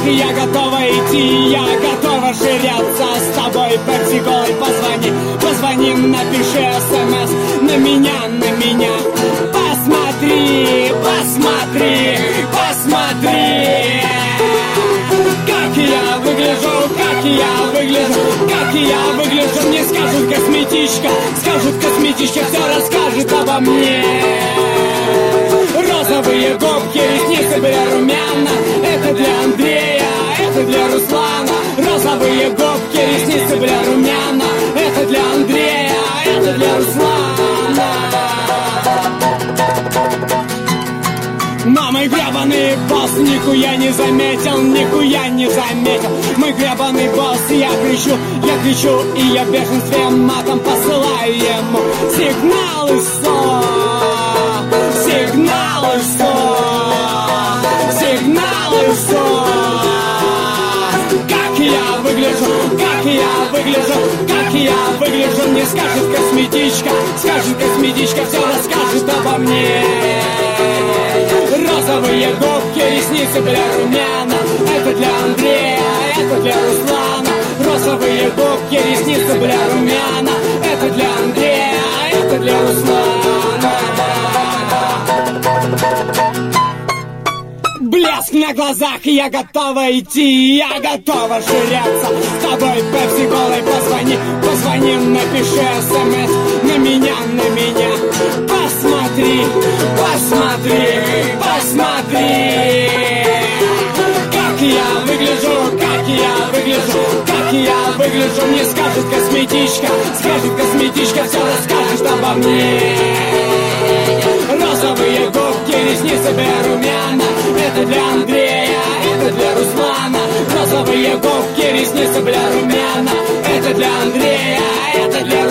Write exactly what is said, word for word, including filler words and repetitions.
я готова идти, я готова ширяться с тобой, Пепси голой, позвони, позвони, напиши смс на меня, на меня. Посмотри, посмотри, посмотри, как я выгляжу, как я выгляжу, как я выгляжу. Мне скажут косметичка, скажут косметичка, все расскажет обо мне. Розовые губки, ресницы, бля, румяна. Это для Андрея, это для Руслана. Розовые губки, ресницы, бля, румяна. Это для Андрея, это для Руслана. Но мой гребаный босс нихуя не заметил, нихуя не заметил. Мой гребаный босс, я кричу, я кричу, и я в бешенстве матом посылаю ему сигналы сон, сигналы сон, сигналы сон. Как я выгляжу, как я выгляжу, как я выгляжу. Мне скажет косметичка, скажет косметичка, все расскажет обо мне. Розовые губки, ресницы, бля, румяна. Это для Андрея, это для Руслана. Розовые губки, ресницы, бля, румяна. Это для Андрея, это для Руслана. Блеск на глазах, я готова идти, я готова ширяться с тобой, Пепси голой, позвони, позвони, напиши смс на меня, на меня. Посмотри, посмотри, посмотри, как я выгляжу, как я выгляжу, как я выгляжу. Мне скажет косметичка, скажет косметичка, все расскажет обо мне. Розовые губки, ресницы, бля, румяна. Это для Андрея, это для Руслана. Розовые губки, ресницы, бля, румяна. Это для Андрея, это для